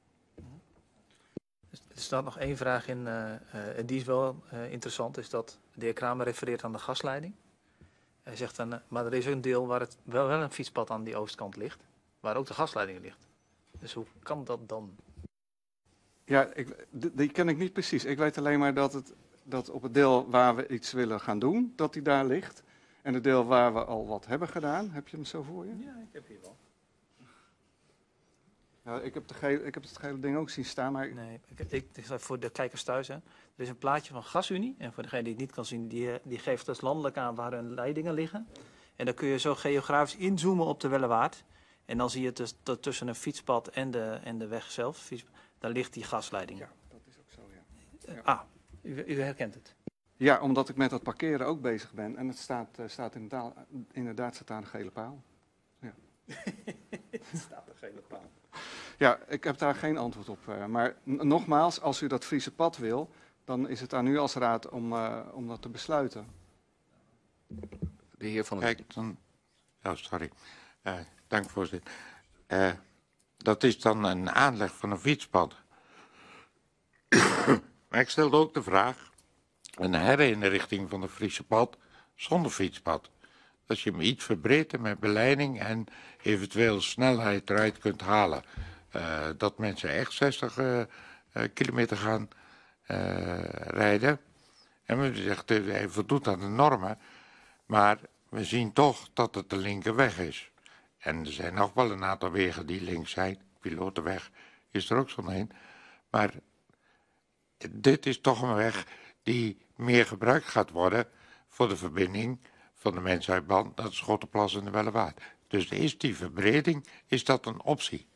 [SPEAKER 2] Er staat nog één vraag in, uh, uh, en die is wel uh, interessant, is dat de heer Kramer refereert aan de gasleiding. Hij zegt dan, uh, maar er is ook een deel waar het wel, wel een fietspad aan die oostkant ligt. waar ook de gasleiding ligt. Dus hoe kan dat dan?
[SPEAKER 7] Ja, ik, die, die ken ik niet precies. Ik weet alleen maar dat, het, dat op het deel waar we iets willen gaan doen, dat die daar ligt. En het deel waar we al wat hebben gedaan, heb je hem zo voor je?
[SPEAKER 2] Ja, ik heb hier wel.
[SPEAKER 7] Ja, ik, heb de gele, ik heb het hele ding ook zien staan, maar...
[SPEAKER 2] Nee, ik, ik, ik, voor de kijkers thuis, hè. Er is een plaatje van GasUnie. En voor degene die het niet kan zien, die, eh, die geeft dus landelijk aan waar hun leidingen liggen. En dan kun je zo geografisch inzoomen op de Wellewaard. En dan zie je het dus dat tussen een fietspad en de, en de weg zelf, fiets, daar ligt die gasleiding.
[SPEAKER 7] Ja, dat is ook zo, ja.
[SPEAKER 2] Uh, ah, u, u herkent het.
[SPEAKER 7] Ja, omdat ik met dat parkeren ook bezig ben. En het staat, uh, staat inderdaad, inderdaad staat aan de gele paal. Ja.
[SPEAKER 2] Het staat een gele paal.
[SPEAKER 7] Ja, ik heb daar geen antwoord op. Uh, maar n- nogmaals, als u dat Friese pad wil, dan is het aan u als raad om, uh, om dat te besluiten.
[SPEAKER 1] De heer Van het...
[SPEAKER 5] Kijk, dan... Oh, sorry. Uh, dank, voorzitter. Uh, dat is dan een aanleg van een fietspad. Maar ik stelde ook de vraag, een herinrichting van de Friese pad zonder fietspad. Als je hem iets verbreedt en met beleiding en eventueel snelheid eruit kunt halen. Uh, dat mensen echt zestig uh, uh, kilometer gaan uh, rijden. En we zeggen, hij voldoet aan de normen. Maar we zien toch dat het de linkerweg is. En er zijn nog wel een aantal wegen die links zijn. Pilotenweg is er ook zo'n heen. Maar dit is toch een weg die meer gebruikt gaat worden voor de verbinding van de mensen uit Band naar de Schottenplas en de Wellewaard. Dus is die verbreding, is dat een optie?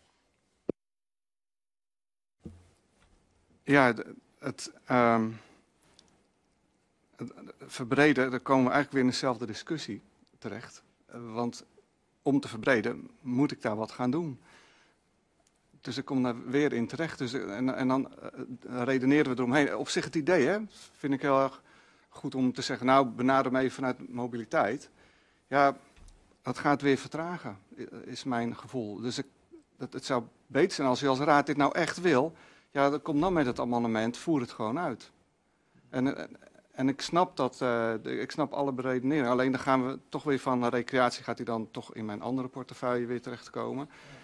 [SPEAKER 7] Ja, het, um, het verbreden, daar komen we eigenlijk weer in dezelfde discussie terecht. Uh, want om te verbreden moet ik daar wat gaan doen. Dus ik kom daar weer in terecht. Dus, en, en dan uh, redeneren we eromheen. Op zich het idee, hè, vind ik heel erg goed om te zeggen, nou, benader me even vanuit mobiliteit. Ja, dat gaat weer vertragen, is mijn gevoel. Dus ik, dat, het zou beter zijn als u als raad dit nou echt wil. Ja, dan kom dan met het amendement, voer het gewoon uit. En, en ik snap dat, uh, de, ik snap alle beredeneringen. Alleen dan gaan we toch weer van recreatie, gaat hij dan toch in mijn andere portefeuille weer terechtkomen.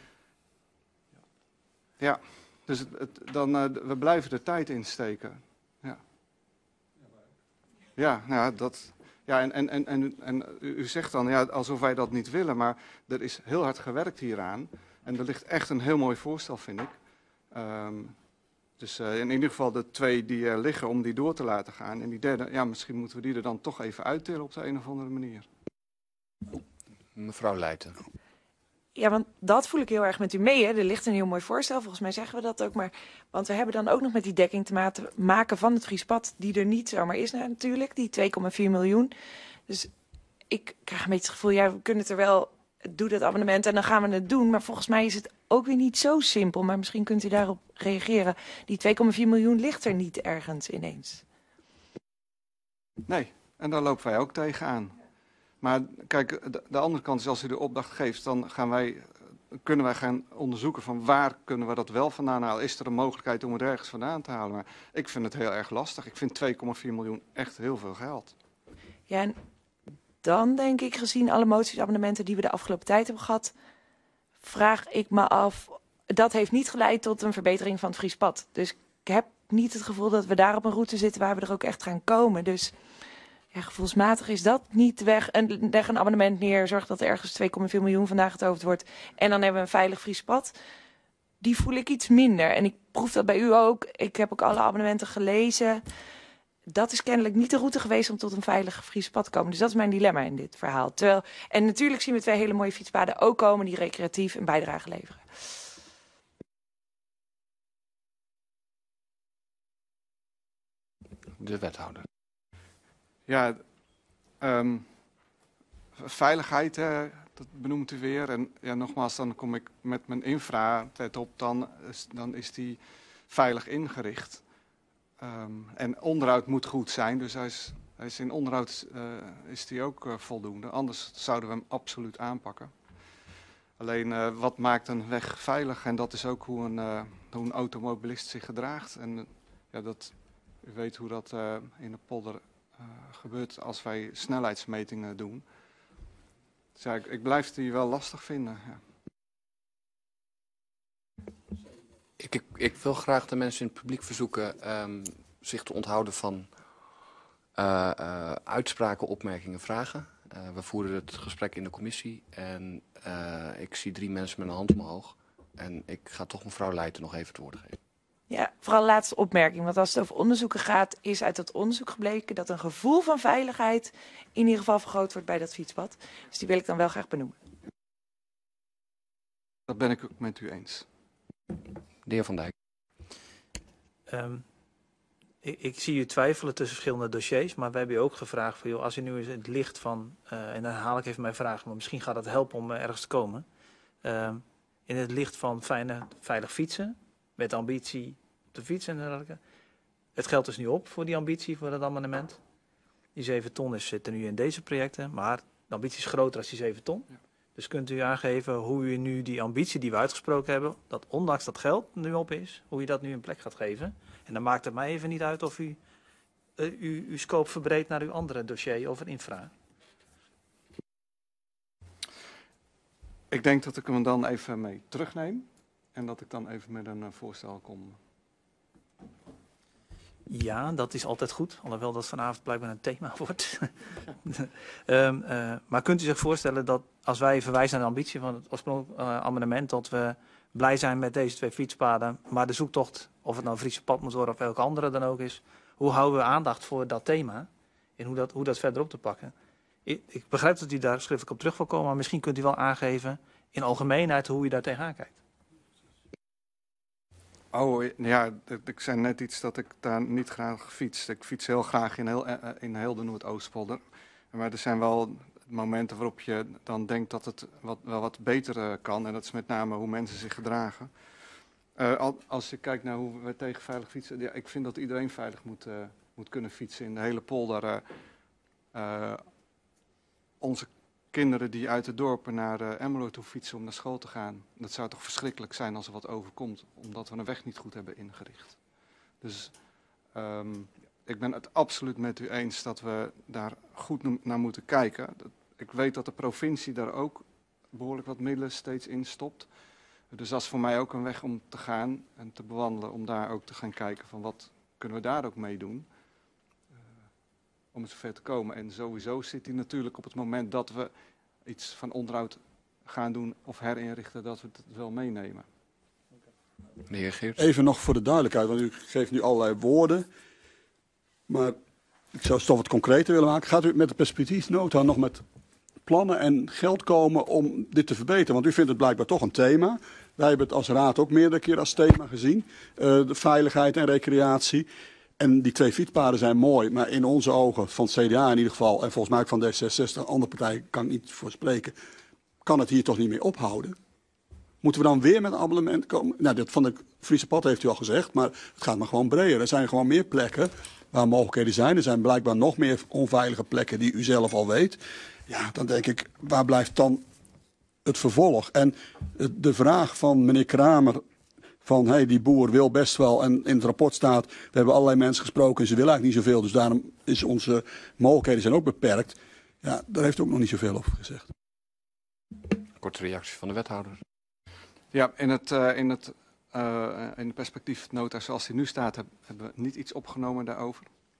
[SPEAKER 7] Ja, dus het, het, dan, uh, we blijven de tijd insteken. Ja, ja, nou, dat... Ja, en, en, en, en, en u zegt dan, ja, alsof wij dat niet willen, maar er is heel hard gewerkt hieraan. En er ligt echt een heel mooi voorstel, vind ik. Um, dus uh, in ieder geval de twee die er liggen om die door te laten gaan. En die derde, ja, misschien moeten we die er dan toch even uittillen op de een of andere manier.
[SPEAKER 1] Mevrouw Leijten.
[SPEAKER 6] Ja, want dat voel ik heel erg met u mee. Hè. Er ligt een heel mooi voorstel, volgens mij zeggen we dat ook. Maar, want we hebben dan ook nog met die dekking te ma- maken van het Friespad, die er niet zomaar is nou, natuurlijk, die twee komma vier miljoen. Dus ik krijg een beetje het gevoel, ja, we kunnen het er wel, doe dat abonnement en dan gaan we het doen. Maar volgens mij is het ook weer niet zo simpel. Maar misschien kunt u daarop reageren. Die twee komma vier miljoen ligt er niet ergens ineens.
[SPEAKER 7] Nee, en daar lopen wij ook tegenaan. Maar kijk, de, de andere kant is als u de opdracht geeft, dan gaan wij, kunnen wij gaan onderzoeken van waar kunnen we dat wel vandaan halen. Is er een mogelijkheid om het ergens vandaan te halen? Maar ik vind het heel erg lastig. Ik vind twee komma vier miljoen echt heel veel geld.
[SPEAKER 6] Ja, en dan denk ik, gezien alle motiesabonnementen die we de afgelopen tijd hebben gehad, vraag ik me af, dat heeft niet geleid tot een verbetering van het Friespad. Dus ik heb niet het gevoel dat we daar op een route zitten waar we er ook echt gaan komen. Dus ja, gevoelsmatig is dat niet weg. En leg een abonnement neer, zorg dat er ergens twee komma vier miljoen vandaag getoofd wordt. En dan hebben we een veilig Friespad. Die voel ik iets minder. En ik proef dat bij u ook. Ik heb ook alle abonnementen gelezen. Dat is kennelijk niet de route geweest om tot een veilig Friespad te komen. Dus dat is mijn dilemma in dit verhaal. Terwijl, en natuurlijk zien we twee hele mooie fietspaden ook komen die recreatief een bijdrage leveren.
[SPEAKER 1] De wethouder.
[SPEAKER 7] Ja, um, veiligheid, hè, dat benoemt u weer. En ja, nogmaals, dan kom ik met mijn infra op, dan, dan is die veilig ingericht. Um, en onderhoud moet goed zijn, dus hij is, hij is in onderhoud uh, is die ook uh, voldoende. Anders zouden we hem absoluut aanpakken. Alleen, uh, wat maakt een weg veilig? En dat is ook hoe een, uh, hoe een automobilist zich gedraagt. En uh, ja, dat, u weet hoe dat uh, in de polder uh, gebeurt als wij snelheidsmetingen doen. Dus ja, ik, ik blijf die wel lastig vinden. Ja.
[SPEAKER 1] Ik, ik, ik wil graag de mensen in het publiek verzoeken um, zich te onthouden van uh, uh, uitspraken, opmerkingen, vragen. Uh, we voeren het gesprek in de commissie en uh, ik zie drie mensen met een hand omhoog. En ik ga toch mevrouw Leijten nog even het woord geven.
[SPEAKER 6] Ja, vooral de laatste opmerking. Want als het over onderzoeken gaat, is uit dat onderzoek gebleken dat een gevoel van veiligheid in ieder geval vergroot wordt bij dat fietspad. Dus die wil ik dan wel graag benoemen.
[SPEAKER 7] Dat ben ik ook met u eens.
[SPEAKER 1] De heer Van Dijk.
[SPEAKER 2] Um, ik, ik zie u twijfelen tussen verschillende dossiers, maar we hebben u ook gevraagd van, joh, als u nu eens in het licht van, uh, en dan haal ik even mijn vraag, maar misschien gaat het helpen om uh, ergens te komen. Uh, in het licht van fijne, veilig fietsen, met ambitie op de fiets en dergelijke. Het geldt dus nu op voor die ambitie, voor dat amendement. Die zeven ton is, zitten nu in deze projecten, maar de ambitie is groter dan die zeven ton. Ja. Dus kunt u aangeven hoe u nu die ambitie die we uitgesproken hebben, dat ondanks dat geld nu op is, hoe u dat nu een plek gaat geven. En dan maakt het mij even niet uit of u uh, u, uw scope verbreedt naar uw andere dossier over infra.
[SPEAKER 7] Ik denk dat ik hem dan even mee terugneem en dat ik dan even met een uh, voorstel kom.
[SPEAKER 2] Ja, dat is altijd goed, alhoewel dat vanavond blijkbaar een thema wordt. um, uh, maar kunt u zich voorstellen dat als wij verwijzen naar de ambitie van het oorspronkelijke uh, amendement, dat we blij zijn met deze twee fietspaden, maar de zoektocht, of het nou Friese pad moet worden of welke andere dan ook is, hoe houden we aandacht voor dat thema en hoe dat, hoe dat verder op te pakken? Ik, ik begrijp dat u daar schriftelijk op terug wil komen, maar misschien kunt u wel aangeven in algemeenheid hoe u daar tegenaan kijkt.
[SPEAKER 7] Oh ja, ik zei net iets dat ik daar niet graag fiets. Ik fiets heel graag in heel, in heel de Noordoostpolder. Maar er zijn wel momenten waarop je dan denkt dat het wat, wel wat beter uh, kan. En dat is met name hoe mensen zich gedragen. Uh, als je kijkt naar hoe we tegen veilig fietsen. Ja, ik vind dat iedereen veilig moet, uh, moet kunnen fietsen in de hele polder. Uh, uh, onze kinderen die uit de dorpen naar uh, Emmeloord toe fietsen om naar school te gaan. Dat zou toch verschrikkelijk zijn als er wat overkomt, omdat we een weg niet goed hebben ingericht. Dus um, ik ben het absoluut met u eens dat we daar goed naar moeten kijken. Ik weet dat de provincie daar ook behoorlijk wat middelen steeds in stopt. Dus dat is voor mij ook een weg om te gaan en te bewandelen, om daar ook te gaan kijken van wat kunnen we daar ook mee doen. Om het zover te komen. En sowieso zit hij natuurlijk op het moment dat we iets van onderhoud gaan doen of herinrichten, dat we het wel meenemen.
[SPEAKER 1] De heer Geerts.
[SPEAKER 4] Even nog voor de duidelijkheid, want u geeft nu allerlei woorden. Maar ik zou het toch wat concreter willen maken. Gaat u met de perspectiefnota nog met plannen en geld komen om dit te verbeteren? Want u vindt het blijkbaar toch een thema. Wij hebben het als raad ook meerdere keer als thema gezien. Uh, de veiligheid en recreatie. En die twee fietspaden zijn mooi, maar in onze ogen, van het C D A in ieder geval, en volgens mij ook van D zesenzestig, andere partijen kan ik niet voor spreken, kan het hier toch niet meer ophouden? Moeten we dan weer met een abonnement komen? Nou, dat van het Friese pad heeft u al gezegd, maar het gaat maar gewoon breder. Er zijn gewoon meer plekken waar mogelijkheden zijn. Er zijn blijkbaar nog meer onveilige plekken die u zelf al weet. Ja, dan denk ik, waar blijft dan het vervolg? En de vraag van meneer Kramer van hey, die boer wil best wel, en in het rapport staat, we hebben allerlei mensen gesproken en ze willen eigenlijk niet zoveel, dus daarom is onze mogelijkheden zijn ook beperkt. Ja, daar heeft u ook nog niet zoveel over gezegd.
[SPEAKER 1] Korte reactie van de wethouder.
[SPEAKER 7] Ja, in, het, uh, in, het, uh, in de perspectiefnota zoals die nu staat, heb, hebben we niet iets opgenomen daarover.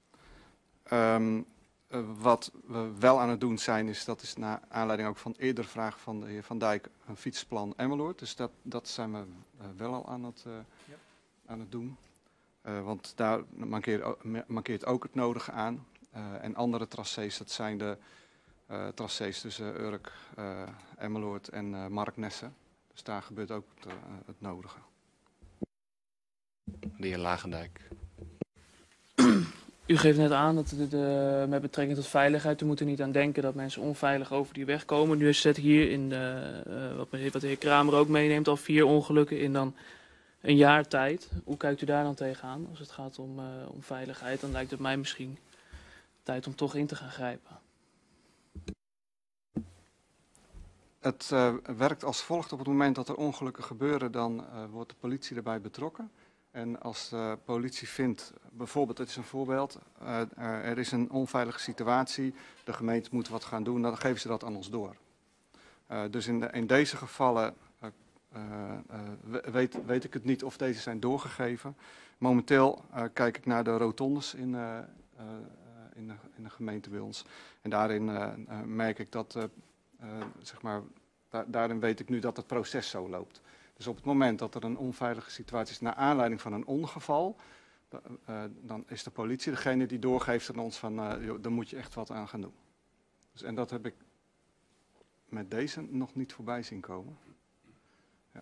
[SPEAKER 7] Um, uh, wat we wel aan het doen zijn, is dat is naar aanleiding ook van eerdere vraag van de heer Van Dijk, een fietsplan Emmeloord. Dus dat, dat zijn we uh, wel al aan het, uh, ja. aan het doen. Uh, want daar mankeert, mankeert ook het nodige aan. Uh, en andere tracés, dat zijn de uh, tracés tussen Urk, uh, Emmeloord en uh, Marknesse. Dus daar gebeurt ook het, uh, het nodige.
[SPEAKER 1] De heer Lagendijk.
[SPEAKER 8] U geeft net aan dat het, uh, met betrekking tot veiligheid, u moet er niet aan denken dat mensen onveilig over die weg komen. Nu zit hier in de, uh, wat, wat de heer Kramer ook meeneemt, al vier ongelukken in dan een jaar tijd. Hoe kijkt u daar dan tegenaan als het gaat om, uh, om veiligheid? Dan lijkt het mij misschien tijd om toch in te gaan grijpen.
[SPEAKER 7] Het uh, werkt als volgt. Op het moment dat er ongelukken gebeuren, dan uh, wordt de politie erbij betrokken. En als de politie vindt, bijvoorbeeld, het is een voorbeeld, uh, uh, er is een onveilige situatie, de gemeente moet wat gaan doen, dan geven ze dat aan ons door. Uh, dus in, de, in deze gevallen uh, uh, weet, weet ik het niet of deze zijn doorgegeven. Momenteel uh, kijk ik naar de rotondes in, uh, uh, in, de, in de gemeente bij ons. En daarin uh, uh, merk ik dat, uh, uh, zeg maar, da daarin weet ik nu dat het proces zo loopt. Dus op het moment dat er een onveilige situatie is naar aanleiding van een ongeval, uh, dan is de politie degene die doorgeeft aan ons van, uh, joh, daar moet je echt wat aan gaan doen. Dus, en dat heb ik met deze nog niet voorbij zien komen. Ja.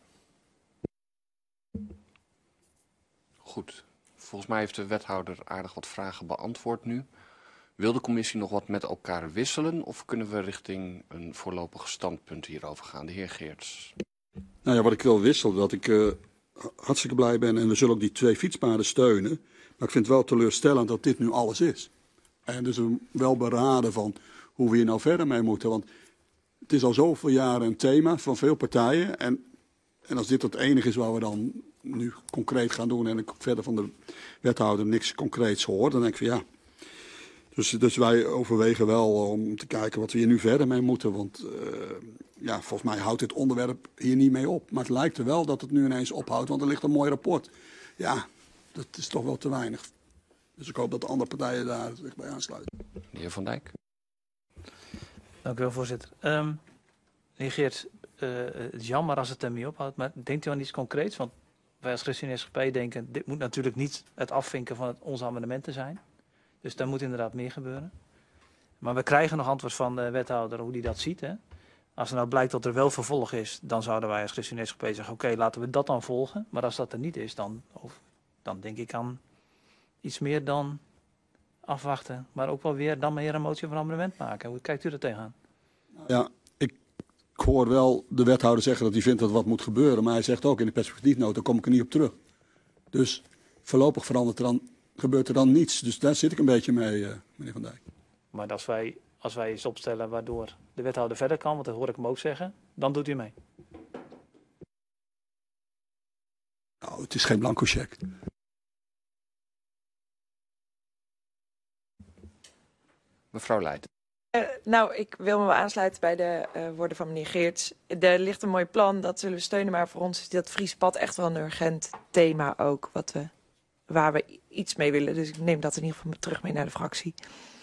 [SPEAKER 1] Goed. Volgens mij heeft de wethouder aardig wat vragen beantwoord nu. Wil de commissie nog wat met elkaar wisselen of kunnen we richting een voorlopig standpunt hierover gaan? De heer Geerts.
[SPEAKER 4] Nou ja, wat ik wil wisselen, dat ik uh, hartstikke blij ben en we zullen ook die twee fietspaden steunen. Maar ik vind het wel teleurstellend dat dit nu alles is. En dus wel beraden van hoe we hier nou verder mee moeten. Want het is al zoveel jaren een thema van veel partijen. En, en als dit het enige is waar we dan nu concreet gaan doen en ik verder van de wethouder niks concreets hoor, dan denk ik van ja. Dus, dus wij overwegen wel om te kijken wat we hier nu verder mee moeten. Want uh, ja, volgens mij houdt dit onderwerp hier niet mee op. Maar het lijkt er wel dat het nu ineens ophoudt, want er ligt een mooi rapport. Ja, dat is toch wel te weinig. Dus ik hoop dat de andere partijen daar zich bij aansluiten.
[SPEAKER 1] De heer Van Dijk.
[SPEAKER 2] Dank u wel, voorzitter. Um, heer Geerts, uh, het is jammer als het ermee ophoudt, maar denkt u aan iets concreets? Want wij als ChristenUnie S G P denken, dit moet natuurlijk niet het afvinken van het, onze amendementen zijn. Dus daar moet inderdaad meer gebeuren. Maar we krijgen nog antwoord van de wethouder hoe die dat ziet. Hè? Als er nou blijkt dat er wel vervolg is, dan zouden wij als ChristenUnie S G P zeggen, oké, okay, laten we dat dan volgen. Maar als dat er niet is, dan, of, dan denk ik aan iets meer dan afwachten. Maar ook wel weer dan meer een motie van amendement maken. Hoe kijkt u er tegenaan?
[SPEAKER 4] Ja, ik hoor wel de wethouder zeggen dat hij vindt dat wat moet gebeuren. Maar hij zegt ook in de perspectiefnota, daar kom ik er niet op terug. Dus voorlopig verandert er dan, gebeurt er dan niets. Dus daar zit ik een beetje mee, uh, meneer Van Dijk.
[SPEAKER 2] Maar als wij, als wij iets opstellen waardoor de wethouder verder kan, want dat hoor ik hem ook zeggen, dan doet u mee.
[SPEAKER 4] Nou, het is geen blanco cheque.
[SPEAKER 1] Mevrouw Leijten.
[SPEAKER 6] Uh, nou, ik wil me wel aansluiten bij de uh, woorden van meneer Geerts. Er ligt een mooi plan, dat zullen we steunen. Maar voor ons is dat Friese pad echt wel een urgent thema ook. Wat we, waar we iets mee willen. Dus ik neem dat in ieder geval terug mee naar de fractie.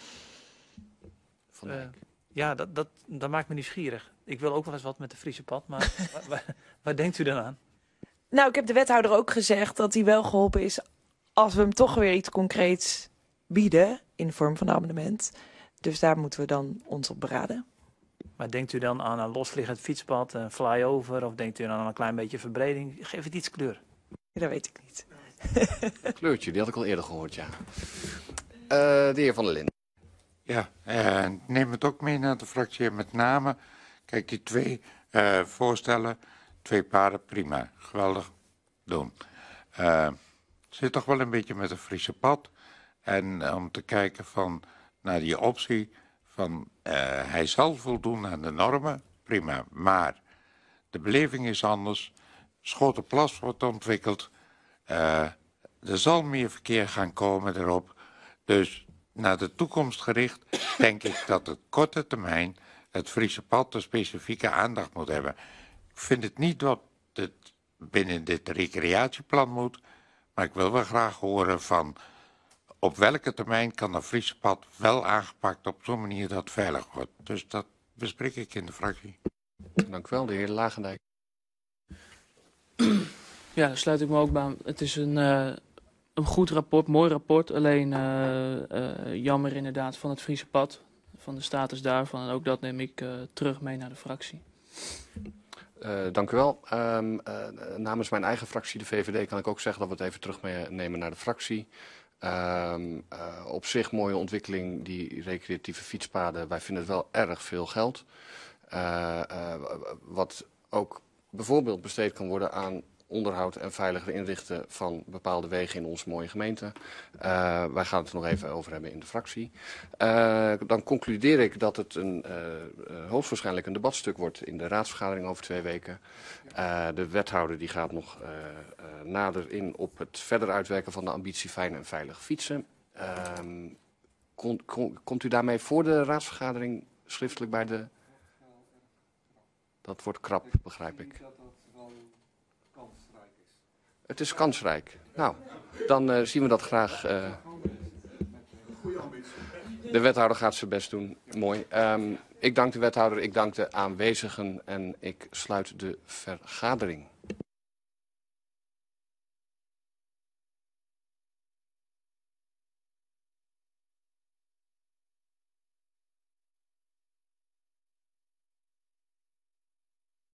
[SPEAKER 2] Uh, ja, dat, dat, dat maakt me nieuwsgierig. Ik wil ook wel eens wat met de Friese pad. Maar waar, waar, waar denkt u dan aan?
[SPEAKER 6] Nou, ik heb de wethouder ook gezegd dat hij wel geholpen is als we hem toch weer iets concreets bieden in de vorm van een amendement. Dus daar moeten we dan ons op beraden.
[SPEAKER 2] Maar denkt u dan aan een losliggend fietspad, een flyover, of denkt u dan aan een klein beetje verbreding? Geef het iets kleur.
[SPEAKER 6] Ja, dat weet ik niet.
[SPEAKER 1] Een kleurtje, die had ik al eerder gehoord, ja. Uh, de heer Van der Linden.
[SPEAKER 5] Ja, uh, neem het ook mee naar de fractie. Met name, kijk, die twee uh, voorstellen, twee paden, prima, geweldig doen. Uh, zit toch wel een beetje met een Friese pad. En uh, om te kijken van naar die optie van uh, hij zal voldoen aan de normen, prima. Maar de beleving is anders. Schotenplas wordt ontwikkeld. Uh, er zal meer verkeer gaan komen erop. Dus naar de toekomst gericht denk ik dat op korte termijn het Friese pad de specifieke aandacht moet hebben. Ik vind het niet dat het binnen dit recreatieplan moet, maar ik wil wel graag horen van op welke termijn kan dat Friese pad wel aangepakt op zo'n manier dat het veilig wordt. Dus dat bespreek ik in de fractie.
[SPEAKER 1] Dank u wel, de heer Lagendijk.
[SPEAKER 8] Ja, daar sluit ik me ook bij aan. Het is een, uh, een goed rapport, mooi rapport. Alleen uh, uh, jammer inderdaad van het Friese pad, van de status daarvan. En ook dat neem ik uh, terug mee naar de fractie.
[SPEAKER 1] Uh, dank u wel. Um, uh, namens mijn eigen fractie, de V V D, kan ik ook zeggen dat we het even terug meenemen naar de fractie. Um, uh, op zich mooie ontwikkeling, die recreatieve fietspaden. Wij vinden het wel erg veel geld. Uh, uh, wat ook bijvoorbeeld besteed kan worden aan onderhoud en veiliger inrichten van bepaalde wegen in onze mooie gemeente. Uh, wij gaan het er nog even over hebben in de fractie. Uh, dan concludeer ik dat het een, uh, uh, hoogstwaarschijnlijk een debatstuk wordt in de raadsvergadering over twee weken. Uh, de wethouder die gaat nog uh, uh, nader in op het verder uitwerken van de ambitie fijn en veilig fietsen. Uh, kon, kon, komt u daarmee voor de raadsvergadering schriftelijk bij de... Dat wordt krap, begrijp ik. Het is kansrijk. Nou, dan uh, zien we dat graag. Uh, de wethouder gaat zijn best doen. Mooi. Um, ik dank de wethouder, ik dank de aanwezigen en ik sluit de vergadering.